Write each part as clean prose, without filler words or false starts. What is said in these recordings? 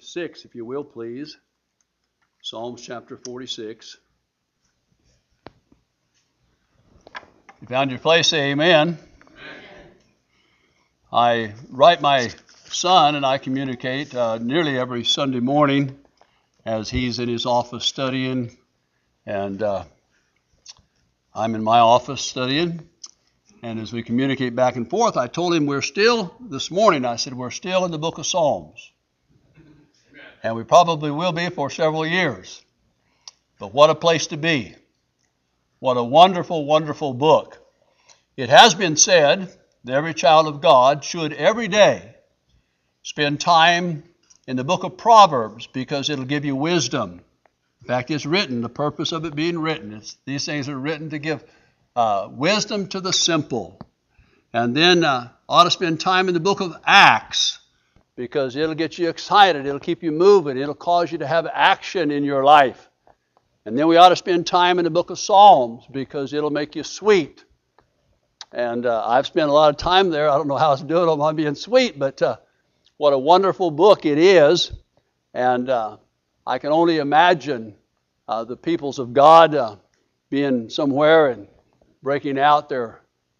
46, if you will, please. Psalms chapter 46. You found your place, say amen. I write my son and I communicate nearly every Sunday morning as he's in his office studying, and I'm in my office studying. And as we communicate back and forth, I told him this morning, I said, we're still in the book of Psalms. And we probably will be for several years. But what a place to be. What a wonderful, wonderful book. It has been said that every child of God should every day spend time in the book of Proverbs because it'll give you wisdom. In fact, it's written, the purpose of it being written. These things are written to give wisdom to the simple. And then ought to spend time in the book of Acts because it'll get you excited. It'll keep you moving. It'll cause you to have action in your life. And then we ought to spend time in the book of Psalms because it'll make you sweet. And I've spent a lot of time there. I don't know how it's doing on being sweet, but what a wonderful book it is. And I can only imagine the peoples of God being somewhere and breaking out their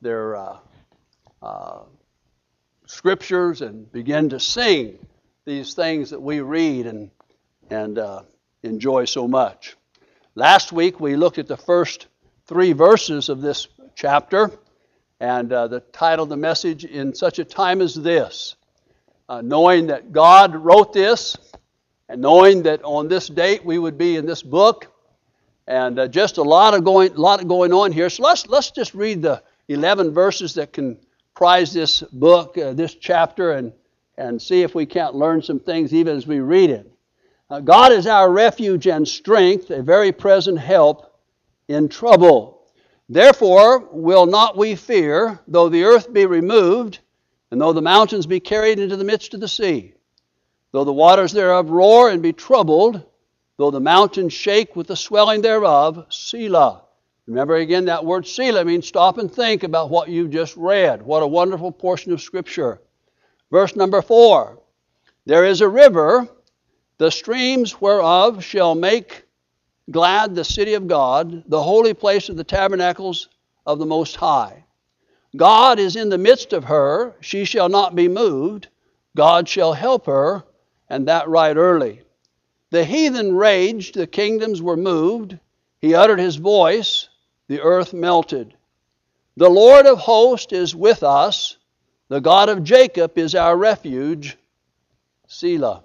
scriptures and begin to sing these things that we read and enjoy so much. Last week we looked at the first 3 verses of this chapter, and the title of the message, In Such a Time as This. Knowing that God wrote this, and knowing that on this date we would be in this book, and just a lot going on here. So let's just read the 11 verses that comprise this book, this chapter, and see if we can't learn some things even as we read it. God is our refuge and strength, a very present help in trouble. Therefore will not we fear, though the earth be removed, and though the mountains be carried into the midst of the sea, though the waters thereof roar and be troubled, though the mountains shake with the swelling thereof, Selah. Remember again, that word Selah means stop and think about what you've just read. What a wonderful portion of Scripture. Verse number 4. There is a river, the streams whereof shall make glad the city of God, the holy place of the tabernacles of the Most High. God is in the midst of her, she shall not be moved. God shall help her, and that right early. The heathen raged, the kingdoms were moved. He uttered his voice, the earth melted. The Lord of hosts is with us. The God of Jacob is our refuge. Selah.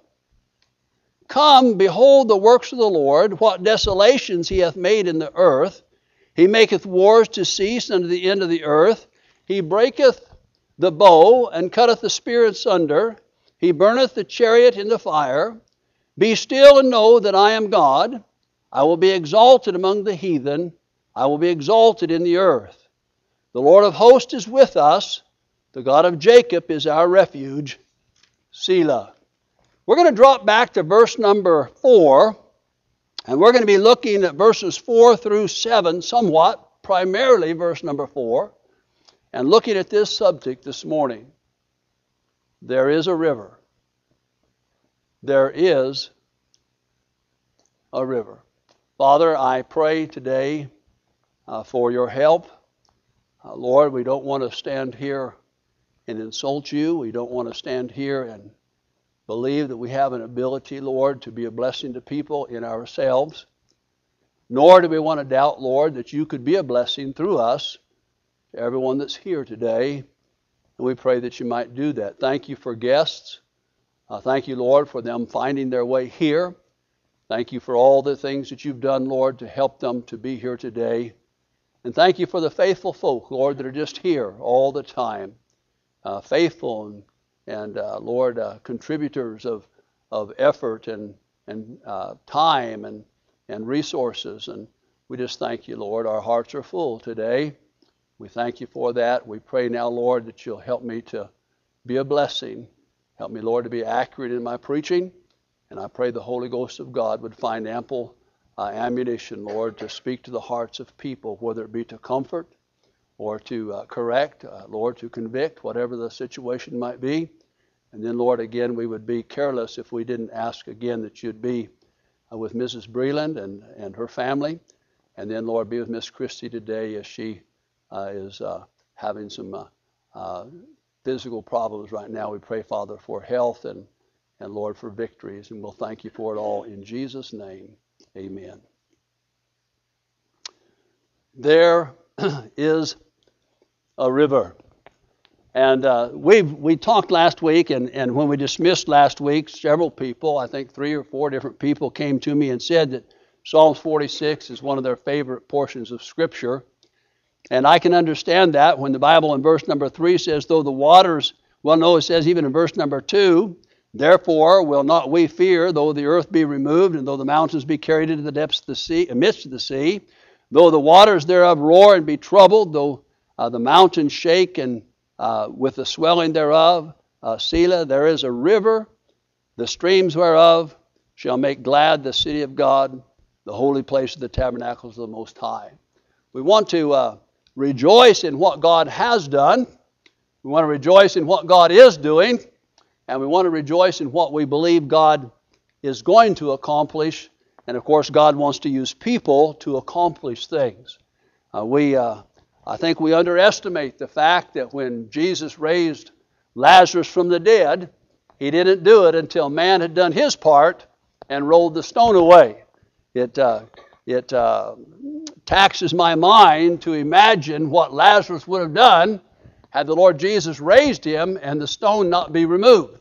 Come, behold the works of the Lord, what desolations he hath made in the earth. He maketh wars to cease unto the end of the earth. He breaketh the bow, and cutteth the spear asunder. He burneth the chariot in the fire. Be still and know that I am God. I will be exalted among the heathen. I will be exalted in the earth. The Lord of hosts is with us. The God of Jacob is our refuge. Selah. We're going to drop back to verse number 4, and we're going to be looking at verses 4 through 7 somewhat, primarily verse number 4, and looking at this subject this morning. There is a river. There is a river. Father, I pray today for your help. Lord, we don't want to stand here and insult you. We don't want to stand here and believe that we have an ability, Lord, to be a blessing to people in ourselves. Nor do we want to doubt, Lord, that you could be a blessing through us to everyone that's here today. And we pray that you might do that. Thank you for guests. Thank you, Lord, for them finding their way here. Thank you for all the things that you've done, Lord, to help them to be here today. And thank you for the faithful folk, Lord, that are just here all the time. Faithful and Lord, contributors of effort and time and resources. And we just thank you, Lord. Our hearts are full today. We thank you for that. We pray now, Lord, that you'll help me to be a blessing. Help me, Lord, to be accurate in my preaching. And I pray the Holy Ghost of God would find ample ammunition, Lord, to speak to the hearts of people, whether it be to comfort or to correct, Lord, to convict, whatever the situation might be. And then, Lord, again, we would be careless if we didn't ask again that you'd be with Mrs. Breland and her family. And then, Lord, be with Miss Christie today as she is having some physical problems right now. We pray, Father, for health and Lord, for victories. And we'll thank you for it all in Jesus' name. Amen. There is a river. And we talked last week, and when we dismissed last week, several people, I think 3 or 4 different people came to me and said that Psalms 46 is one of their favorite portions of Scripture. And I can understand that when the Bible in verse number 3 says, though the waters, well, no, it says even in verse number 2, therefore will not we fear, though the earth be removed, and though the mountains be carried into the depths of the sea, amidst of the sea, though the waters thereof roar and be troubled, though the mountains shake and with the swelling thereof, Selah, there is a river, the streams whereof shall make glad the city of God, the holy place of the tabernacles of the Most High. We want to rejoice in what God has done. We want to rejoice in what God is doing. And we want to rejoice in what we believe God is going to accomplish. And of course, God wants to use people to accomplish things. I think we underestimate the fact that when Jesus raised Lazarus from the dead, he didn't do it until man had done his part and rolled the stone away. It taxes my mind to imagine what Lazarus would have done had the Lord Jesus raised him and the stone not be removed.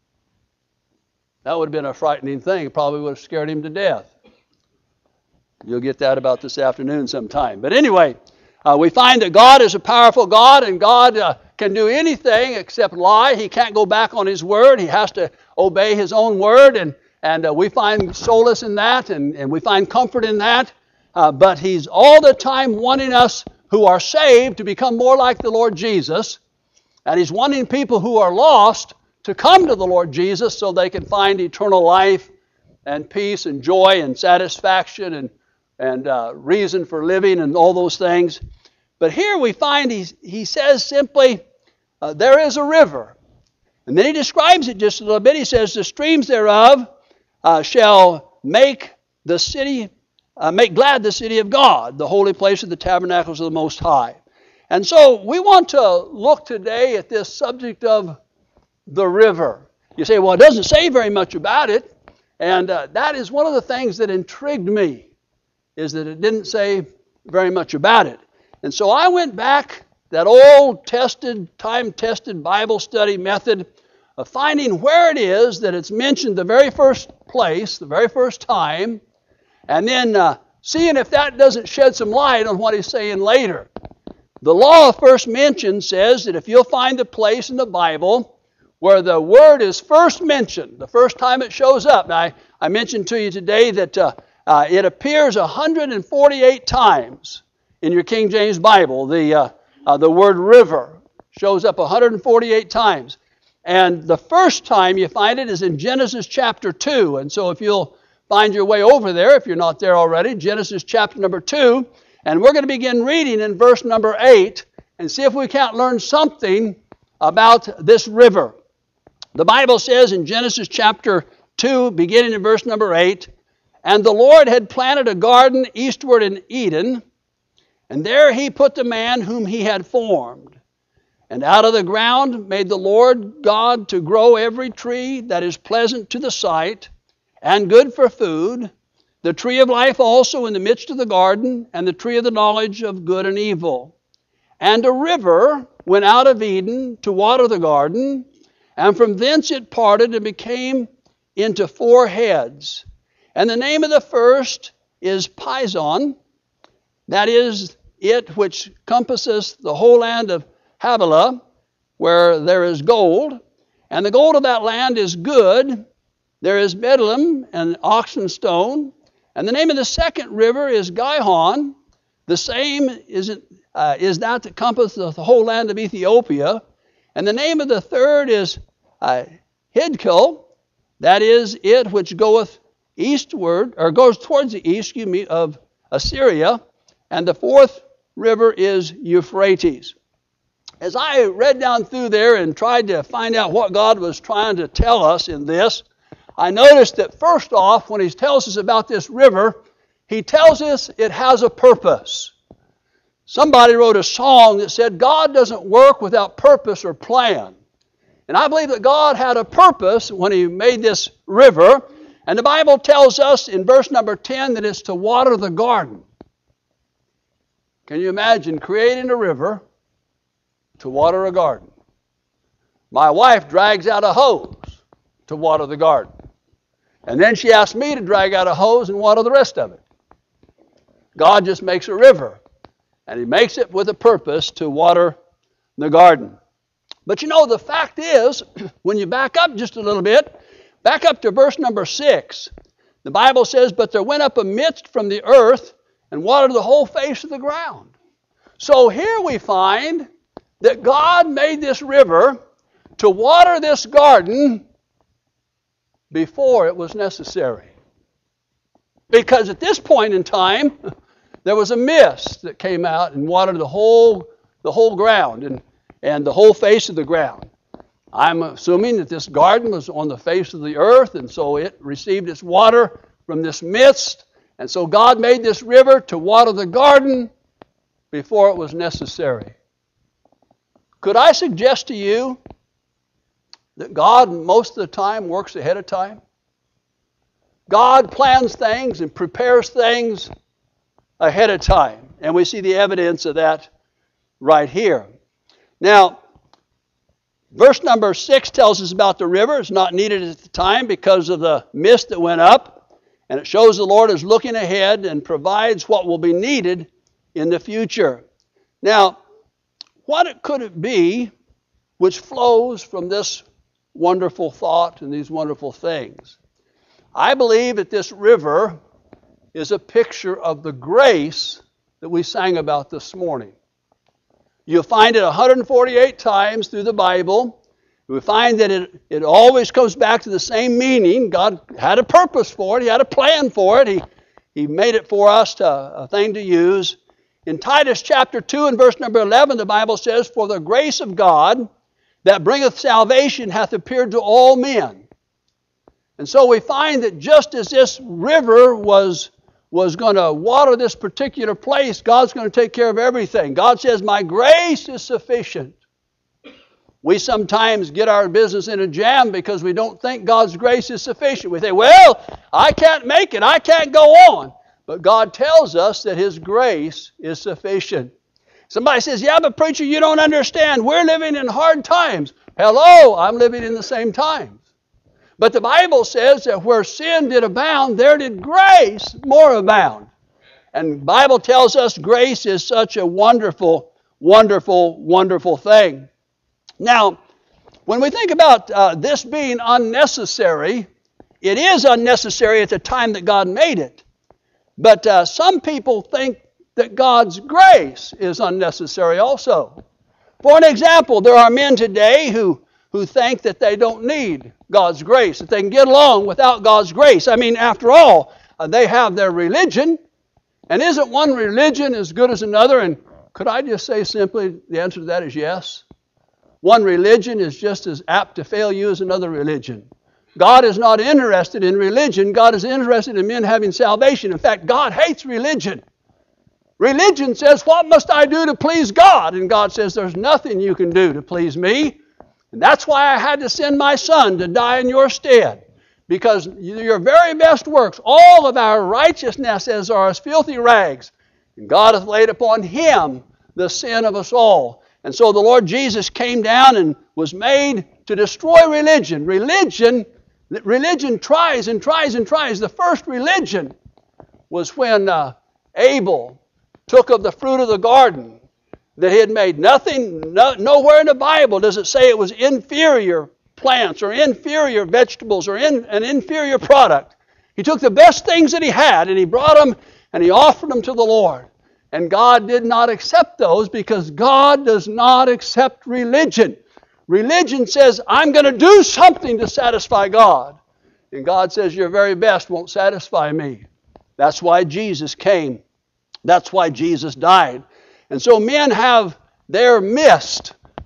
That would have been a frightening thing. It probably would have scared him to death. You'll get that about this afternoon sometime. But anyway, we find that God is a powerful God, and God can do anything except lie. He can't go back on His word. He has to obey His own word, and we find solace in that, and we find comfort in that. But He's all the time wanting us who are saved to become more like the Lord Jesus, and He's wanting people who are lost to come to the Lord Jesus so they can find eternal life and peace and joy and satisfaction and reason for living and all those things. But here we find he says simply, there is a river. And then he describes it just a little bit. He says, the streams thereof shall make glad the city of God, the holy place of the tabernacles of the Most High. And so we want to look today at this subject of the river. You say, well, it doesn't say very much about it. And that is one of the things that intrigued me, is that it didn't say very much about it. And so I went back, that old time-tested Bible study method of finding where it is that it's mentioned the very first place, the very first time, and then seeing if that doesn't shed some light on what he's saying later. The law of first mention says that if you'll find the place in the Bible where the word is first mentioned, the first time it shows up. Now, I mentioned to you today that it appears 148 times in your King James Bible. The word river shows up 148 times. And the first time you find it is in Genesis chapter 2. And so if you'll find your way over there, if you're not there already, Genesis chapter number 2. And we're going to begin reading in verse number 8 and see if we can't learn something about this river. The Bible says in Genesis chapter 2, beginning in verse number 8, and the Lord had planted a garden eastward in Eden, and there He put the man whom He had formed. And out of the ground made the Lord God to grow every tree that is pleasant to the sight and good for food, the tree of life also in the midst of the garden, and the tree of the knowledge of good and evil. And a river went out of Eden to water the garden, and from thence it parted and became into 4 heads. And the name of the first is Pison, that is it which compasseth the whole land of Havilah, where there is gold. And the gold of that land is good. There is bdellium and oxenstone. And the name of the second river is Gihon. The same is that compasseth the whole land of Ethiopia. And the name of the third is Hidkel, that is it which goeth eastward, or goes towards the east, of Assyria. And the fourth river is Euphrates. as I read down through there and tried to find out what God was trying to tell us in this, I noticed that first off, when he tells us about this river, he tells us it has a purpose. Somebody wrote a song that said, God doesn't work without purpose or plan. And I believe that God had a purpose when he made this river. And the Bible tells us in verse number 10 that it's to water the garden. Can you imagine creating a river to water a garden? My wife drags out a hose to water the garden. And then she asks me to drag out a hose and water the rest of it. God just makes a river. And he makes it with a purpose to water the garden. But you know, the fact is, when you back up just a little bit, back up to verse number 6, the Bible says, but there went up a mist from the earth and watered the whole face of the ground. So here we find that God made this river to water this garden before it was necessary. Because at this point in time, there was a mist that came out and watered the whole ground and the whole face of the ground. I'm assuming that this garden was on the face of the earth, and so it received its water from this mist. And so God made this river to water the garden before it was necessary. Could I suggest to you that God most of the time works ahead of time? God plans things and prepares things ahead of time. And we see the evidence of that right here. Now, verse number 6 tells us about the river. It's not needed at the time because of the mist that went up. And it shows the Lord is looking ahead and provides what will be needed in the future. Now, what could it be which flows from this wonderful thought and these wonderful things? I believe that this river is a picture of the grace that we sang about this morning. You'll find it 148 times through the Bible. We find that it always comes back to the same meaning. God had a purpose for it. He had a plan for it. He made it for us, a thing to use. In Titus chapter 2 and verse number 11, the Bible says, for the grace of God that bringeth salvation hath appeared to all men. And so we find that just as this river was going to water this particular place, God's going to take care of everything. God says, my grace is sufficient. We sometimes get our business in a jam because we don't think God's grace is sufficient. We say, well, I can't make it. I can't go on. But God tells us that his grace is sufficient. Somebody says, yeah, but preacher, you don't understand. We're living in hard times. Hello, I'm living in the same times. But the Bible says that where sin did abound, there did grace more abound. And the Bible tells us grace is such a wonderful, wonderful, wonderful thing. Now, when we think about this being unnecessary, it is unnecessary at the time that God made it. But some people think that God's grace is unnecessary also. For an example, there are men today who think that they don't need God's grace, that they can get along without God's grace. I mean, after all, they have their religion, and isn't one religion as good as another? And could I just say simply, the answer to that is yes. One religion is just as apt to fail you as another religion. God is not interested in religion. God is interested in men having salvation. In fact, God hates religion. Religion says, what must I do to please God? And God says, there's nothing you can do to please me. And that's why I had to send my son to die in your stead. Because your very best works, all of our righteousnesses are as filthy rags. And God hath laid upon him the sin of us all. And so the Lord Jesus came down and was made to destroy religion. Religion tries and tries and tries. The first religion was when Abel took of the fruit of the garden that he had made. Nowhere in the Bible does it say it was inferior plants or inferior vegetables or an inferior product. He took the best things that he had and he brought them and he offered them to the Lord. And God did not accept those because God does not accept religion. Religion says, I'm going to do something to satisfy God. And God says, your very best won't satisfy me. That's why Jesus came. That's why Jesus died. And so men have their mist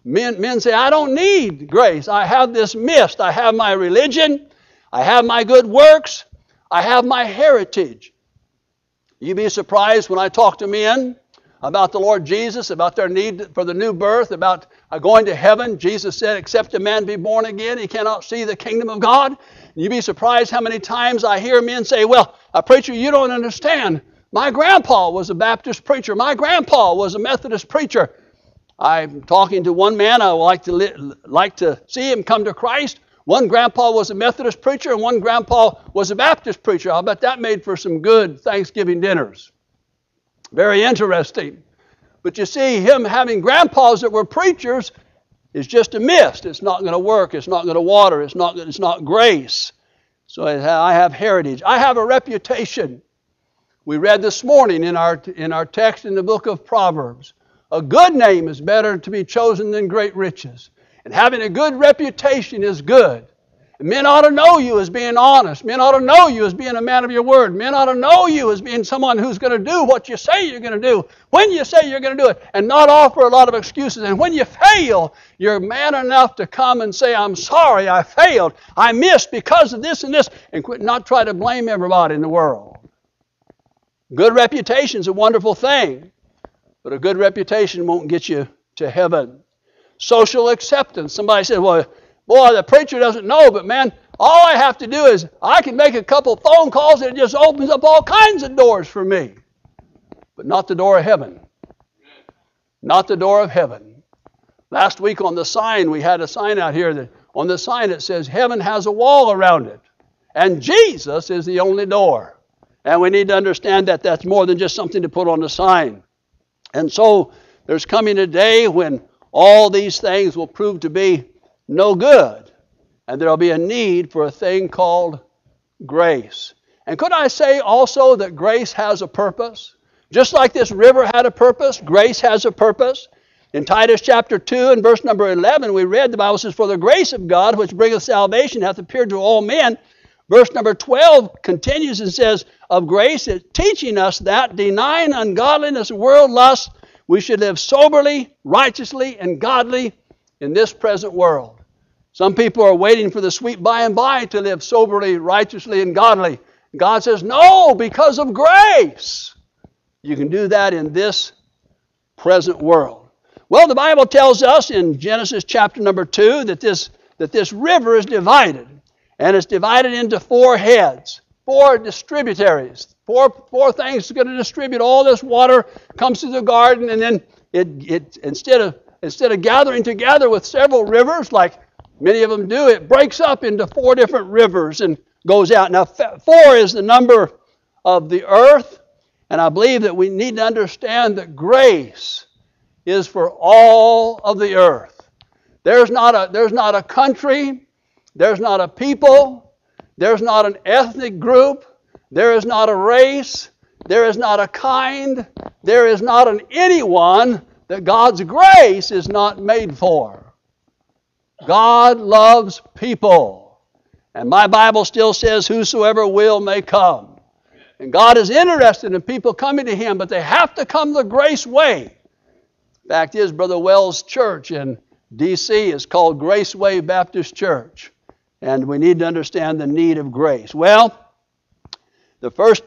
Men say, I don't need grace. I have this mist. I have my religion. I have my good works. I have my heritage. You'd be surprised when I talk to men about the Lord Jesus, about their need for the new birth, about going to heaven. Jesus said, except a man be born again, he cannot see the kingdom of God. You'd be surprised how many times I hear men say, well, preacher, you don't understand. My grandpa was a Baptist preacher. My grandpa was a Methodist preacher. I'm talking to one man. I would like to see him come to Christ. One grandpa was a Methodist preacher and one grandpa was a Baptist preacher. I'll bet that made for some good Thanksgiving dinners. Very interesting. But you see, him having grandpas that were preachers is just a mist. It's not going to work. It's not going to water. It's not grace. So I have heritage. I have a reputation. We read this morning in our text in the book of Proverbs. A good name is better to be chosen than great riches. And having a good reputation is good. And men ought to know you as being honest. Men ought to know you as being a man of your word. Men ought to know you as being someone who's going to do what you say you're going to do, when you say you're going to do it, and not offer a lot of excuses. And when you fail, you're man enough to come and say, I'm sorry, I failed. I missed because of this and this, and quit not try to blame everybody in the world. Good reputation is a wonderful thing, but a good reputation won't get you to heaven. Social acceptance. Somebody said, well, boy, the preacher doesn't know, but man, all I have to do is I can make a couple phone calls and it just opens up all kinds of doors for me. But not the door of heaven. Not the door of heaven. Last week on the sign, we had a sign out here that on the sign it says heaven has a wall around it. And Jesus is the only door. And we need to understand that that's more than just something to put on the sign. And so there's coming a day when all these things will prove to be no good. And there will be a need for a thing called grace. And could I say also that grace has a purpose? Just like this river had a purpose, grace has a purpose. In Titus chapter 2 and verse number 11, we read, the Bible says, for the grace of God which bringeth salvation hath appeared to all men. Verse number 12 continues and says, of grace, teaching us that, denying ungodliness and world lust, we should live soberly, righteously, and godly in this present world. Some people are waiting for the sweet by and by to live soberly, righteously, and godly. God says, no, because of grace. You can do that in this present world. Well, the Bible tells us in Genesis chapter number 2 that this river is divided. And it's divided into 4 heads, 4 distributaries. Four things are going to distribute all this water, comes to the garden, and then it instead of gathering together with several rivers, like many of them do, it breaks up into 4 different rivers and goes out. Now, 4 is the number of the earth, and I believe that we need to understand that grace is for all of the earth. There's not a country, there's not a people, there's not an ethnic group, there is not a race, there is not a kind, there is not an anyone that God's grace is not made for. God loves people. And my Bible still says, whosoever will may come. And God is interested in people coming to Him, but they have to come the grace way. Fact is, Brother Wells Church in D.C. is called Grace Way Baptist Church. And we need to understand the need of grace. Well, the first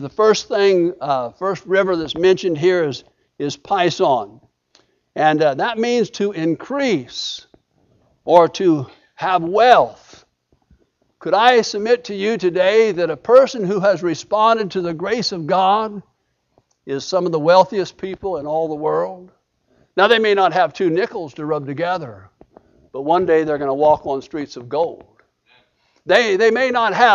river that's mentioned here is Pison. And that means to increase or to have wealth. Could I submit to you today that a person who has responded to the grace of God is some of the wealthiest people in all the world? Now, they may not have 2 nickels to rub together, but one day they're going to walk on streets of gold. They may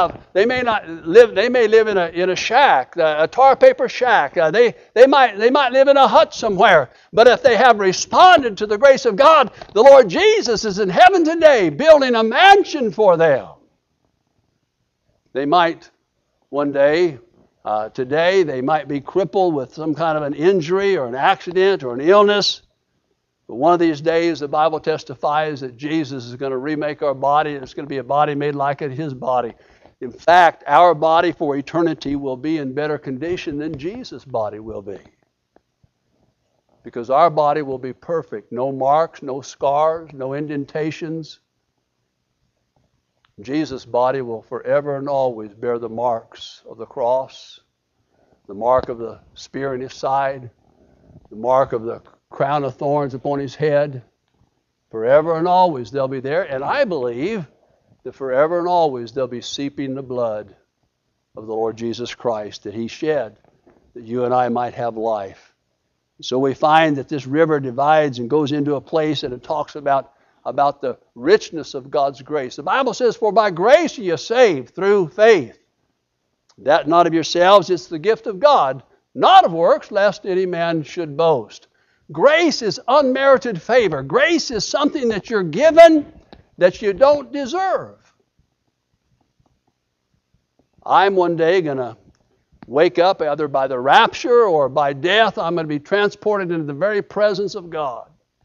live in a shack, a tar paper shack. They might live in a hut somewhere. But if they have responded to the grace of God, the Lord Jesus is in heaven today building a mansion for them. They might one day, today, they might be crippled with some kind of an injury or an accident or an illness. But one of these days, the Bible testifies that Jesus is going to remake our body, and it's going to be a body made like His body. In fact, our body for eternity will be in better condition than Jesus' body will be. because our body will be perfect. No marks, no scars, no indentations. Jesus' body will forever and always bear the marks of the cross, the mark of the spear in his side, the mark of the crown of thorns upon his head. Forever and always they'll be there. And I believe that forever and always they'll be seeping the blood of the Lord Jesus Christ that he shed, that you and I might have life. So we find that this river divides and goes into a place, and it talks about the richness of God's grace. The Bible says, "For by grace ye are saved through faith. That not of yourselves, it's the gift of God, not of works, lest any man should boast." Grace is unmerited favor. Grace is something that you're given that you don't deserve. I'm one day going to wake up either by the rapture or by death. I'm going to be transported into the very presence of God.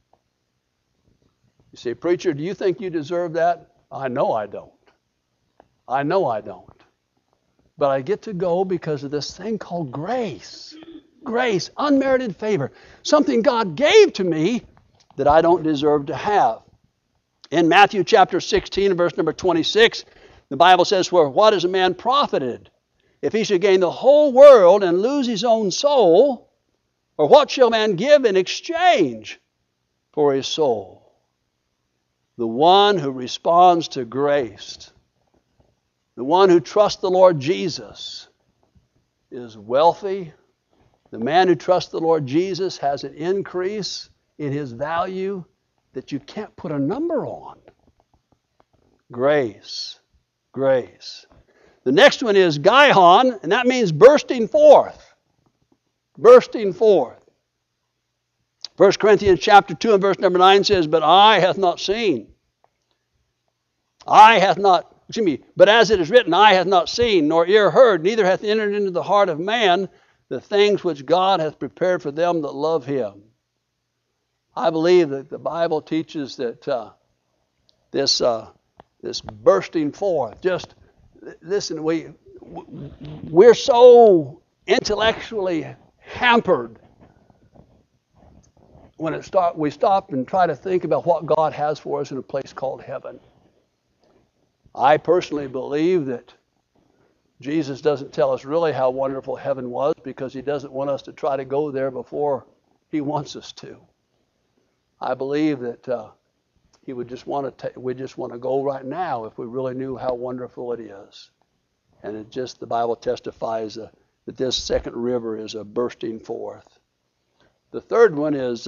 You say, "Preacher, do you think you deserve that?" I know I don't. I know I don't. But I get to go because of this thing called grace. Grace, unmerited favor. Something God gave to me that I don't deserve to have. In Matthew chapter 16, verse number 26, the Bible says, "For what is a man profited if he should gain the whole world and lose his own soul? Or what shall man give in exchange for his soul?" The one who responds to grace, the one who trusts the Lord Jesus, is wealthy. The man who trusts the Lord Jesus has an increase in his value that you can't put a number on. Grace. Grace. The next one is Gihon, and that means bursting forth. Bursting forth. 1 Corinthians chapter 2 and verse number 9 says, "But eye hath not seen. But as it is written, eye hath not seen, nor ear heard, neither hath entered into the heart of man the things which God hath prepared for them that love him." I believe that the Bible teaches that this bursting forth, just listen, we're so intellectually hampered when we stop and try to think about what God has for us in a place called heaven. I personally believe that Jesus doesn't tell us really how wonderful heaven was because he doesn't want us to try to go there before he wants us to. I believe that he would just want to go right now if we really knew how wonderful it is. And the Bible testifies that this second river is a bursting forth. The third one is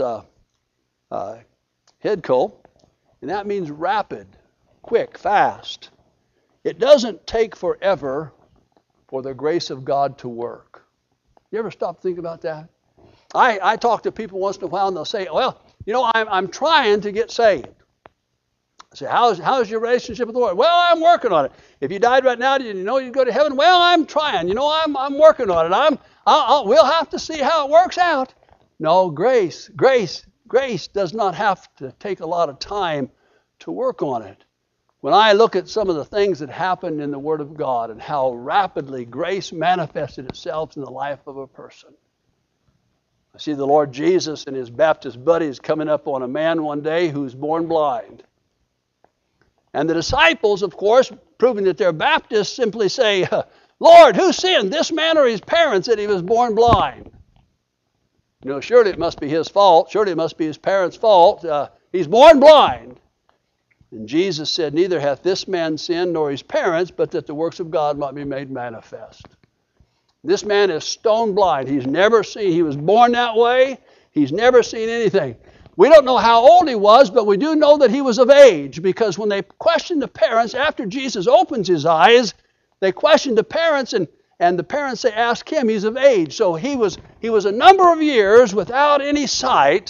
Hidkel, and that means rapid, quick, fast. It doesn't take forever for the grace of God to work. You ever stop thinking about that? I talk to people once in a while and they'll say, "Well, I'm trying to get saved." I say, how's your relationship with the Lord? "Well, I'm working on it." "If you died right now, do you know you'd go to heaven?" "Well, I'm trying. I'm working on it. We'll have to see how it works out." No, grace does not have to take a lot of time to work on it. When I look at some of the things that happened in the Word of God and how rapidly grace manifested itself in the life of a person. I see the Lord Jesus and his Baptist buddies coming up on a man one day who's born blind. And the disciples, of course, proving that they're Baptists, simply say, "Lord, who sinned, this man or his parents, that he was born blind?" Surely it must be his fault. Surely it must be his parents' fault. He's born blind. And Jesus said, "Neither hath this man sinned nor his parents, but that the works of God might be made manifest." This man is stone blind. He was born that way. He's never seen anything. We don't know how old he was, but we do know that he was of age, because when they questioned the parents, after Jesus opens his eyes, they questioned the parents, and the parents, they ask him, he's of age. So he was a number of years without any sight.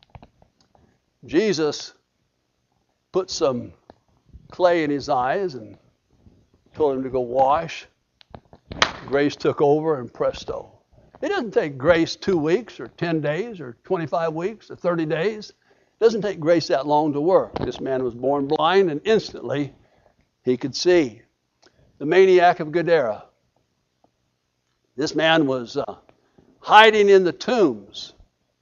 Jesus put some clay in his eyes and told him to go wash. Grace took over, and presto. It doesn't take grace 2 weeks or 10 days or 25 weeks or 30 days. It doesn't take grace that long to work. This man was born blind, and instantly he could see. The maniac of Gadara. This man was hiding in the tombs.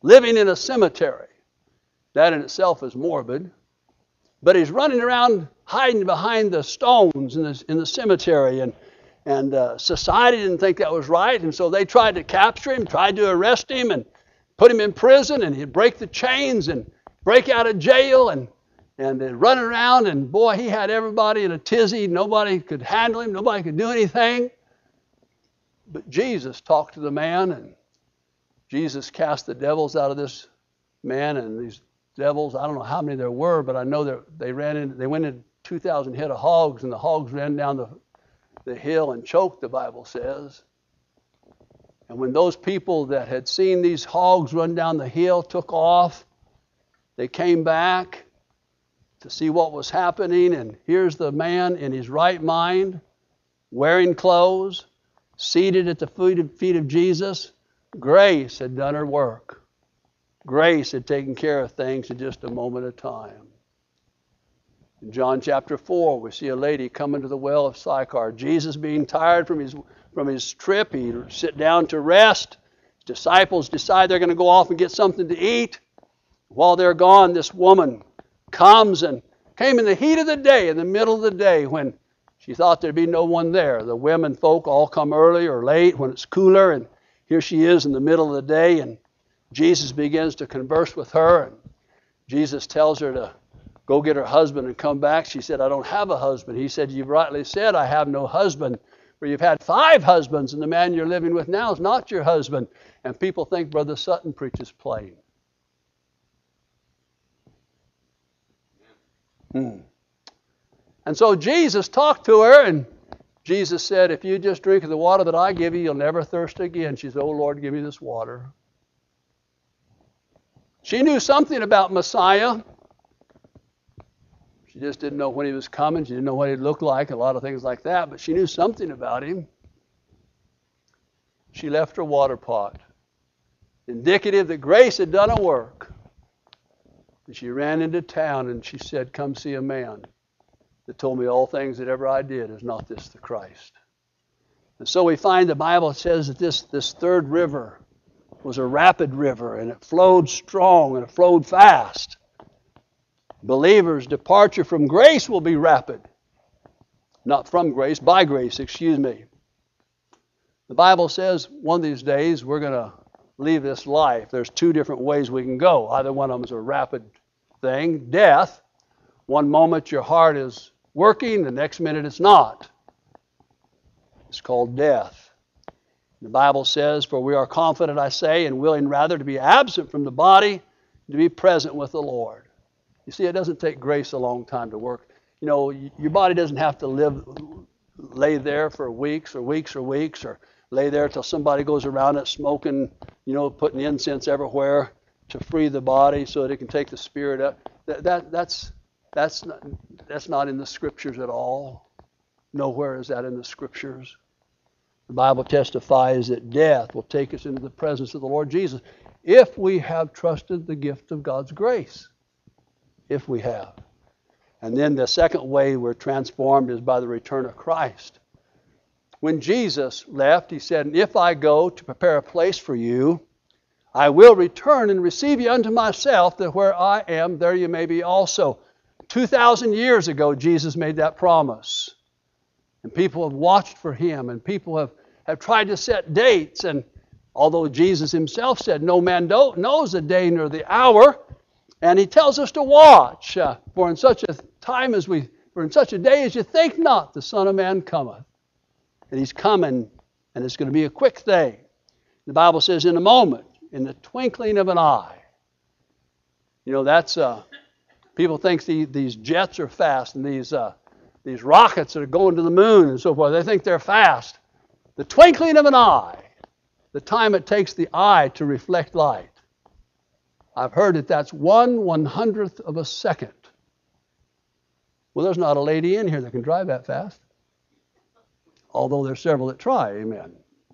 living in a cemetery. That in itself is morbid. But he's running around hiding behind the stones in the cemetery. And society didn't think that was right. And so they tried to capture him, tried to arrest him and put him in prison. And he'd break the chains and break out of jail and run around. And boy, he had everybody in a tizzy. Nobody could handle him. Nobody could do anything. But Jesus talked to the man, and Jesus cast the devils out of this man. And these devils, I don't know how many there were, but I know that they went in 2,000 head of hogs, and the hogs ran down the hill and choked, the Bible says. And when those people that had seen these hogs run down the hill took off, they came back to see what was happening, and here's the man in his right mind, wearing clothes, seated at the feet of Jesus. Grace had done her work. Grace had taken care of things in just a moment of time. In John chapter 4, we see a lady coming to the well of Sychar. Jesus, being tired from his trip, he sit down to rest. His disciples decide they're going to go off and get something to eat. While they're gone, this woman comes and came in the heat of the day, in the middle of the day, when she thought there'd be no one there. The women folk all come early or late when it's cooler, and here she is in the middle of the day, and Jesus begins to converse with her, and Jesus tells her to go get her husband and come back. She said, I don't have a husband. He said, you've rightly said, I have no husband. For you've had 5 husbands, and the man you're living with now is not your husband. And people think Brother Sutton preaches plain. And so Jesus talked to her, and Jesus said, if you just drink of the water that I give you, you'll never thirst again. She said, oh Lord, give me this water. She knew something about Messiah. She just didn't know when he was coming. She didn't know what he'd look like, a lot of things like that, but she knew something about him. She left her water pot, indicative that grace had done a work. And she ran into town and she said, come see a man that told me all things that ever I did. Is not this the Christ? And so we find the Bible says that this third river was a rapid river, and it flowed strong and it flowed fast. Believers' departure from grace will be rapid. Not from grace, by grace, excuse me. The Bible says one of these days we're going to leave this life. There's 2 different ways we can go. Either one of them is a rapid thing, death. One moment your heart is working, the next minute it's not. It's called death. The Bible says, for we are confident, I say, and willing rather to be absent from the body, to be present with the Lord. You see, it doesn't take grace a long time to work. You know, your body doesn't have to lay there for weeks, or lay there till somebody goes around it smoking, putting incense everywhere to free the body so that it can take the spirit up. That's not in the Scriptures at all. Nowhere is that in the Scriptures. The Bible testifies that death will take us into the presence of the Lord Jesus if we have trusted the gift of God's grace. If we have. And then the second way we're transformed is by the return of Christ. When Jesus left, he said, if I go to prepare a place for you, I will return and receive you unto myself, that where I am, there you may be also. 2,000 years ago, Jesus made that promise. And people have watched for him, and people have tried to set dates. And although Jesus himself said, no man knows the day nor the hour, and he tells us to watch, for in such a day as you think not, the Son of Man cometh. And he's coming, and it's going to be a quick thing. The Bible says in a moment, in the twinkling of an eye. That's people think these jets are fast, and these rockets that are going to the moon and so forth, they think they're fast. The twinkling of an eye, the time it takes the eye to reflect light. I've heard that that's 1/100th of a second. Well, there's not a lady in here that can drive that fast. Although there's several that try, amen.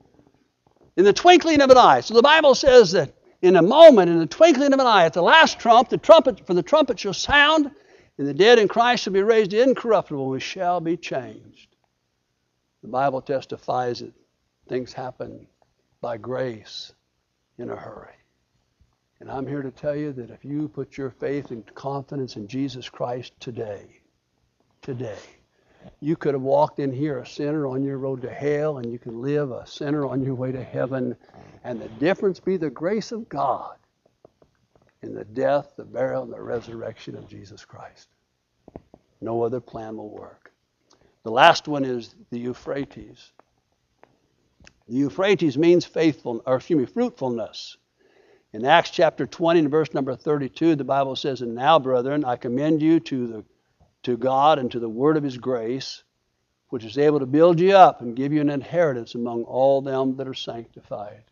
In the twinkling of an eye. So the Bible says that in a moment, in the twinkling of an eye, at the last trump, the trumpet shall sound, and the dead in Christ shall be raised incorruptible, and we shall be changed. The Bible testifies that things happen by grace in a hurry. And I'm here to tell you that if you put your faith and confidence in Jesus Christ today, you could have walked in here a sinner on your road to hell, and you can live a sinner on your way to heaven. And the difference be the grace of God in the death, the burial, and the resurrection of Jesus Christ. No other plan will work. The last one is the Euphrates. The Euphrates means fruitfulness. In Acts chapter 20 and verse number 32, the Bible says, "And now, brethren, I commend you to God and to the word of his grace, which is able to build you up and give you an inheritance among all them that are sanctified."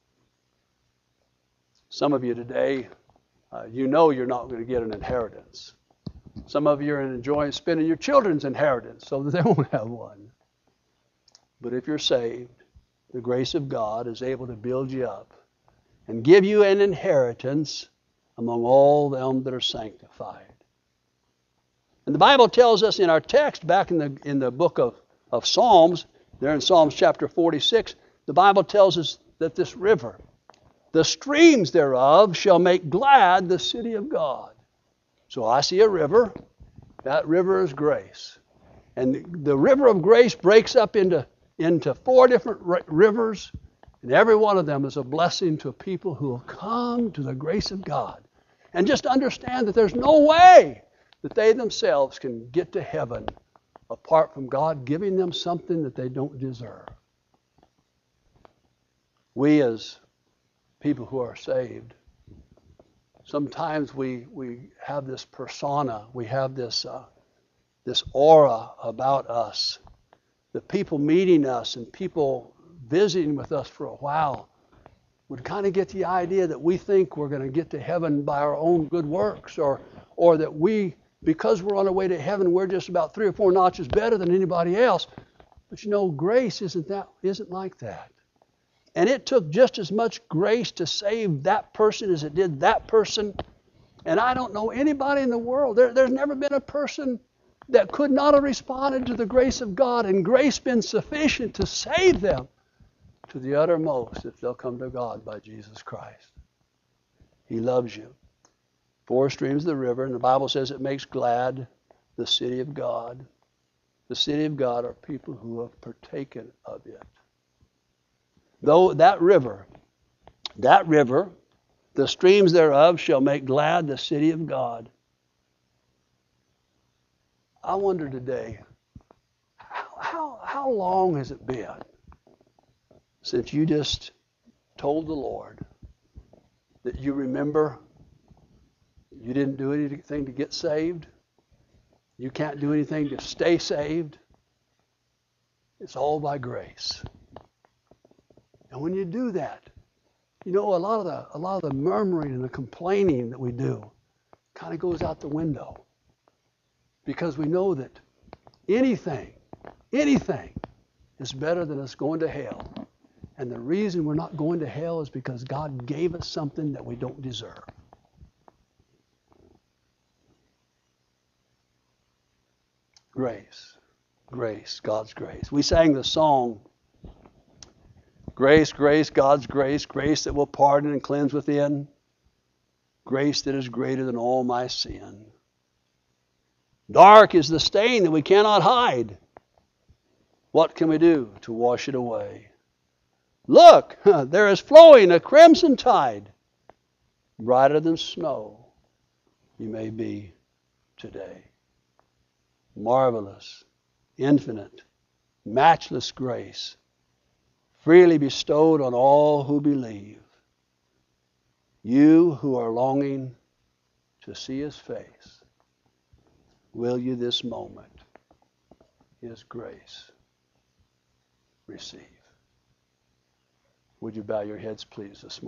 Some of you today, you know you're not going to get an inheritance. Some of you are enjoying spending your children's inheritance so that they won't have one. But if you're saved, the grace of God is able to build you up and give you an inheritance among all them that are sanctified. And the Bible tells us in our text back in the book of Psalms, there in Psalms chapter 46, the Bible tells us that this river, the streams thereof shall make glad the city of God. So I see a river. That river is grace. And the river of grace breaks up into 4 different rivers, and every one of them is a blessing to people who will come to the grace of God and just understand that there's no way that they themselves can get to heaven apart from God giving them something that they don't deserve. We as people who are saved, sometimes we have this persona, we have this aura about us. The people meeting us and people visiting with us for a while would kind of get the idea that we think we're going to get to heaven by our own good works, or that we, because we're on our way to heaven, we're just about 3 or 4 notches better than anybody else. But you know, grace isn't like that. And it took just as much grace to save that person as it did that person. And I don't know anybody in the world. There's never been a person that could not have responded to the grace of God, and grace been sufficient to save them to the uttermost if they'll come to God by Jesus Christ. He loves you. 4 streams of the river, and the Bible says it makes glad the city of God. The city of God are people who have partaken of it. Though that river, the streams thereof shall make glad the city of God. I wonder today, how long has it been since you just told the Lord that you remember you didn't do anything to get saved? You can't do anything to stay saved. It's all by grace. And when you do that, you know, a lot of the murmuring and the complaining that we do kind of goes out the window. Because we know that anything is better than us going to hell. And the reason we're not going to hell is because God gave us something that we don't deserve. Grace, God's grace. We sang the song, "Grace, grace, God's grace, grace that will pardon and cleanse within, grace that is greater than all my sin. Dark is the stain that we cannot hide. What can we do to wash it away? Look, there is flowing a crimson tide, brighter than snow you may be today." Marvelous, infinite, matchless grace, freely bestowed on all who believe. You who are longing to see his face, will you this moment his grace receive? Would you bow your heads, please, this morning?